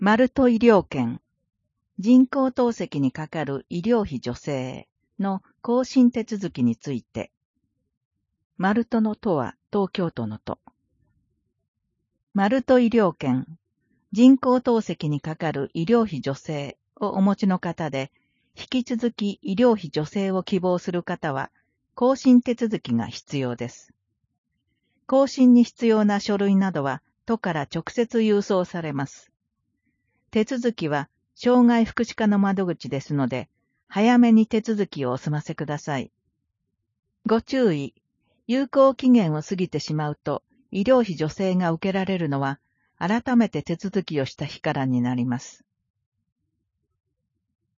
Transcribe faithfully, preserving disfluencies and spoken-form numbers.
マルト医療券、人工透析にかかる医療費助成の更新手続きについて、マルトの都は東京都の都。マルト医療券、人工透析にかかる医療費助成をお持ちの方で、引き続き医療費助成を希望する方は、更新手続きが必要です。更新に必要な書類などは、都から直接郵送されます。手続きは、障害福祉課の窓口ですので、早めに手続きをお済ませください。ご注意、有効期限を過ぎてしまうと、医療費助成が受けられるのは、改めて手続きをした日からになります。